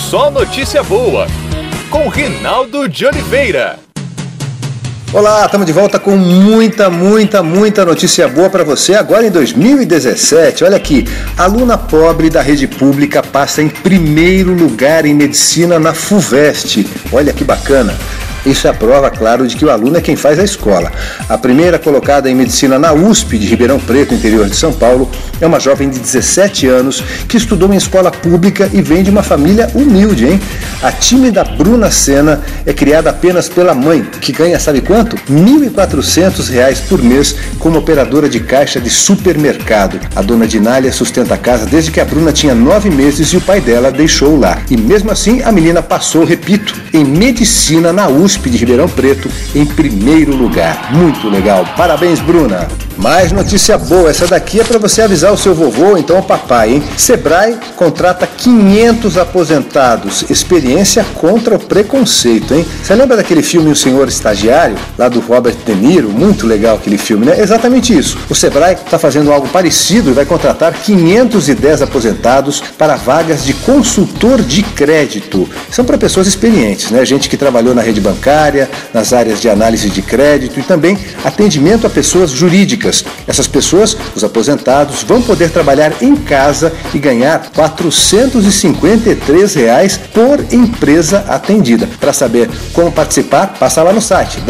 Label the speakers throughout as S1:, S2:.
S1: Só Notícia Boa, com Rinaldo de Oliveira.
S2: Olá, estamos de volta com muita notícia boa para você agora em 2017. Olha aqui, aluna pobre da rede pública passa em primeiro lugar em medicina na FUVEST. Olha que bacana. Isso é a prova, claro, de que o aluno é quem faz a escola. A primeira colocada em medicina na USP de Ribeirão Preto, interior de São Paulo, é uma jovem de 17 anos que estudou em escola pública e vem de uma família humilde, hein? A tímida Bruna Sena é criada apenas pela mãe, que ganha, sabe quanto? R$ 1.400 por mês como operadora de caixa de supermercado. A dona Dinália sustenta a casa desde que a Bruna tinha 9 meses e o pai dela deixou lá. E mesmo assim, a menina passou, repito, em medicina na USP de Ribeirão Preto em primeiro lugar. Muito legal. Parabéns, Bruna. Mais notícia boa, essa daqui é para você avisar o seu vovô, então o papai, hein? Sebrae contrata 500 aposentados. Experiência contra o preconceito, hein? Você lembra daquele filme O Senhor Estagiário, lá do Robert De Niro? Muito legal aquele filme, né? Exatamente isso. O Sebrae está fazendo algo parecido e vai contratar 510 aposentados para vagas de consultor de crédito. São para pessoas experientes, né? Gente que trabalhou na rede bancária, nas áreas de análise de crédito e também atendimento a pessoas jurídicas. Essas pessoas, os aposentados, vão poder trabalhar em casa e ganhar R$ 453 por empresa atendida. Para saber como participar, passa lá no site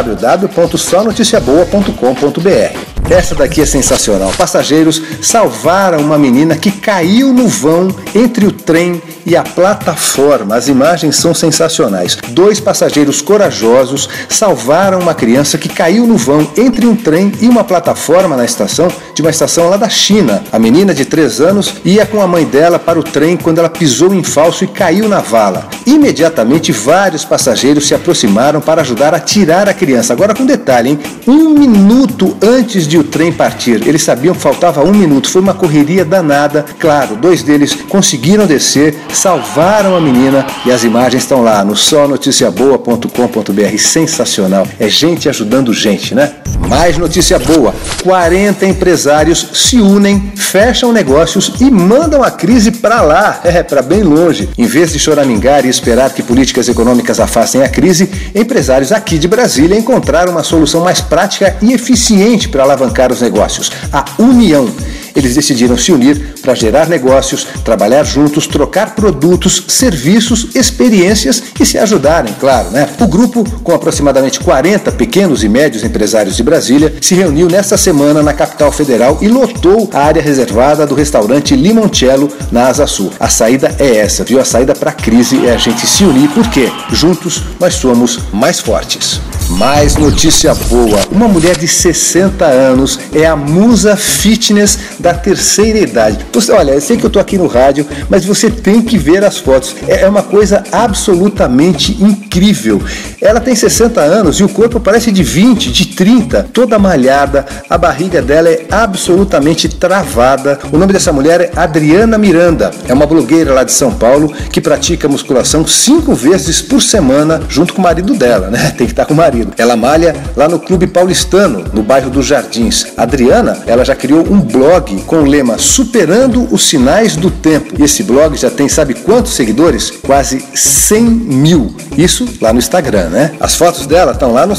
S2: www.sonoticiaboa.com.br. Essa daqui é sensacional. Passageiros salvaram uma menina que caiu no vão entre o trem e a plataforma. As imagens são sensacionais. 2 passageiros corajosos salvaram uma criança que caiu no vão entre um trem e uma plataforma na estação, de uma estação lá da China. A menina de 3 anos ia com a mãe dela para o trem quando ela pisou em falso e caiu na vala. Imediatamente, vários passageiros se aproximaram para ajudar a tirar a criança. Agora com detalhe, hein? 1 minuto antes de o trem partir, eles sabiam que faltava 1 minuto. Foi uma correria danada. Claro, 2 deles conseguiram descer, salvaram a menina e as imagens estão lá no sonoticiaboa.com.br. Sensacional. É gente ajudando gente, né? Mais notícia boa. 40 empresários se unem, fecham negócios e mandam a crise para lá, para bem longe. Em vez de choramingar e esperar que políticas econômicas afastem a crise, empresários aqui de Brasília encontraram uma solução mais prática e eficiente para alavancar os negócios: a união. Eles decidiram se unir para gerar negócios, trabalhar juntos, trocar produtos, serviços, experiências e se ajudarem, claro, né? O grupo, com aproximadamente 40 pequenos e médios empresários de Brasília, se reuniu nesta semana na capital federal e lotou a área reservada do restaurante Limoncello, na Asa Sul. A saída é essa, viu? A saída para a crise é a gente se unir, porque juntos nós somos mais fortes. Mais notícia boa. Uma mulher de 60 anos é a musa fitness da terceira idade. Olha, eu sei que eu estou aqui no rádio, mas você tem que ver as fotos. É uma coisa absolutamente incrível. Ela tem 60 anos e o corpo parece de 20, de 30, toda malhada. A barriga dela é absolutamente travada. O nome dessa mulher é Adriana Miranda. É uma blogueira lá de São Paulo que pratica musculação 5 vezes por semana junto com o marido dela, né? Tem que estar com o marido. Ela malha lá no Clube Paulistano, no bairro dos Jardins. A Adriana, ela já criou um blog com o lema Superando os Sinais do Tempo. E esse blog já tem, sabe quantos seguidores? Quase 100 mil. Isso lá no Instagram, né? As fotos dela estão lá no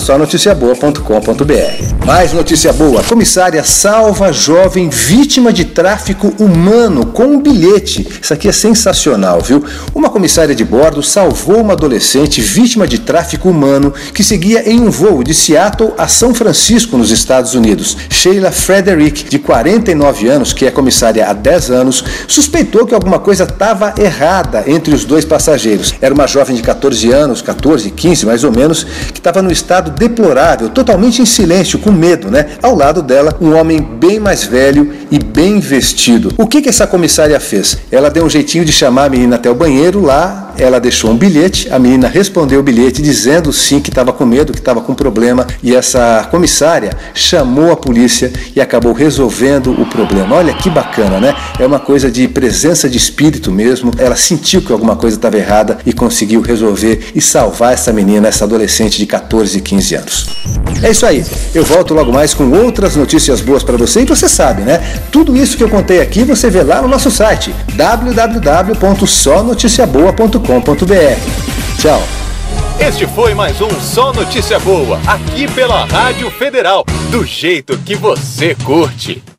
S2: sonoticiaboa.com.br. Mais notícia boa. A comissária salva jovem vítima de tráfico humano com um bilhete. Isso aqui é sensacional, viu? Uma comissária de bordo salvou uma adolescente vítima de tráfico humano que seguia em um voo de Seattle a São Francisco, nos Estados Unidos. Sheila Frederick, de 49 anos, que é comissária há 10 anos, suspeitou que alguma coisa estava errada entre os 2 passageiros. Era uma jovem de 14 anos, 14, 15 mais ou menos, que estava no estado deplorável, totalmente em silêncio, com medo, né? Ao lado dela, um homem bem mais velho e bem vestido. O que essa comissária fez? Ela deu um jeitinho de chamar a menina até o banheiro. Lá ela deixou um bilhete, a menina respondeu o bilhete dizendo sim que estava com medo, que estava com problema, e essa comissária chamou a polícia e acabou resolvendo o problema. Olha que bacana, né? É uma coisa de presença de espírito mesmo. Ela sentiu que alguma coisa estava errada e conseguiu resolver e salvar essa menina, essa adolescente de 14 e 15 anos. É isso aí. Eu volto logo mais com outras notícias boas para você, e você sabe, né? Tudo isso que eu contei aqui você vê lá no nosso site www.sonoticiaboa.com.br. Tchau.
S1: Este foi mais um Só Notícia Boa, aqui pela Rádio Federal, do jeito que você curte.